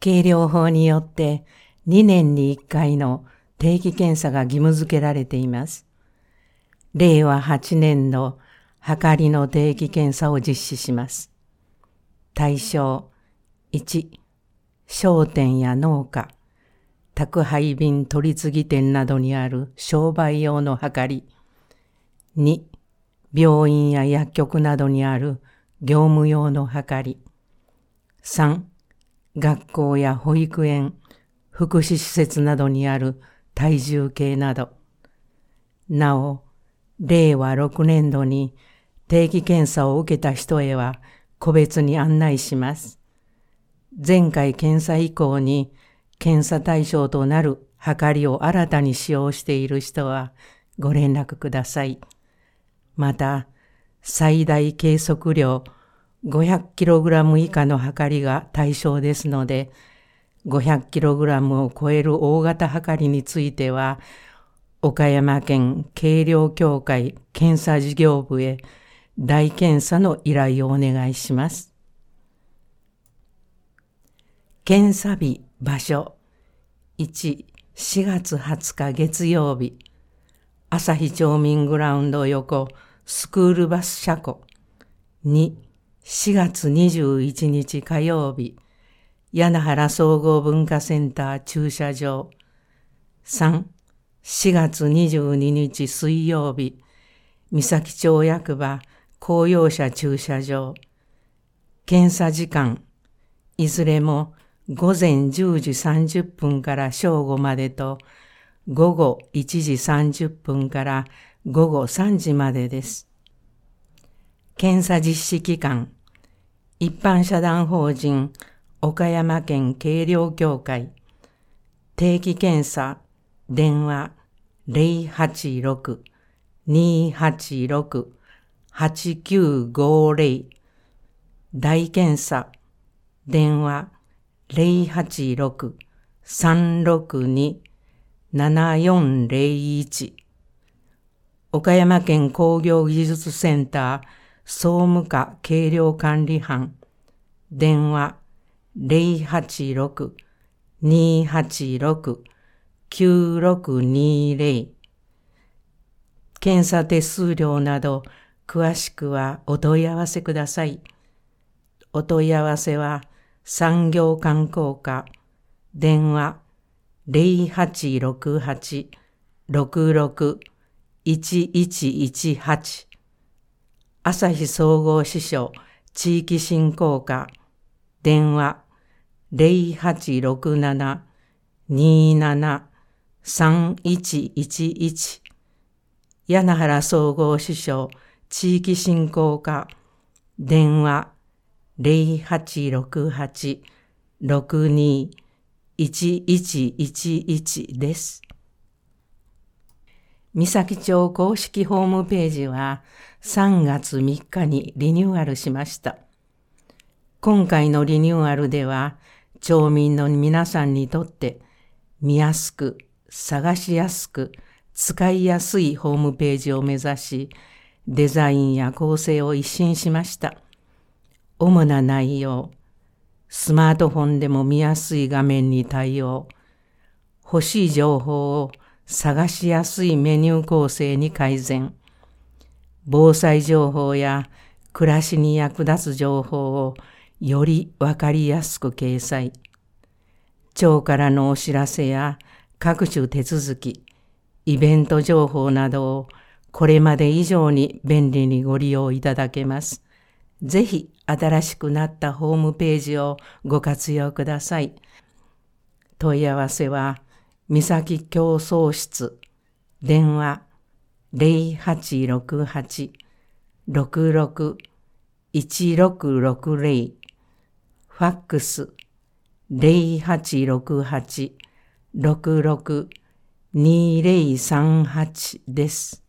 計量法によって2年に1回の定期検査が義務付けられています。令和8年の量りの定期検査を実施します。対象1、商店や農家、宅配便取次店などにある商売用の量り。2、病院や薬局などにある業務用の量り。3、学校や保育園、福祉施設などにある体重計など。なお、令和6年度に定期検査を受けた人へは個別に案内します。前回検査以降に検査対象となる量りを新たに使用している人はご連絡ください。また、最大計測量 500kg 以下の量りが対象ですので、500kg を超える大型量りについては、岡山県計量協会検査事業部へ代検査の依頼をお願いします。検査日、場所。1、4月20日月曜日。朝日町民グラウンド横スクールバス車庫。2、4月21日火曜日。柳原総合文化センター駐車場。3、4月22日水曜日。三崎町役場公用車駐車場。検査時間、いずれも午前10時30分から正午までと、午後1時30分から午後3時までです。検査実施期間、一般社団法人岡山県計量協会、定期検査、電話086-286-8950、代検査、電話086-362-7401、岡山県工業技術センター総務課計量管理班、電話086-286-9620、検査手数料など詳しくはお問い合わせください。お問い合わせは産業観光課、電話0868-66-1118、朝日総合支所地域振興課、電話0867-27-3111、柳原総合支所地域振興課、電話0868-62-1111です。三崎町公式ホームページは3月3日にリニューアルしました。今回のリニューアルでは、町民の皆さんにとって見やすく、探しやすく、使いやすいホームページを目指し、デザインや構成を一新しました。主な内容、スマートフォンでも見やすい画面に対応、欲しい情報を探しやすいメニュー構成に改善、防災情報や暮らしに役立つ情報をよりわかりやすく掲載、町からのお知らせや各種手続き、イベント情報などをこれまで以上に便利にご利用いただけます。ぜひ新しくなったホームページをご活用ください。問い合わせは、三崎共創室、電話0868-66-1660、ファックス0868-66-2038です。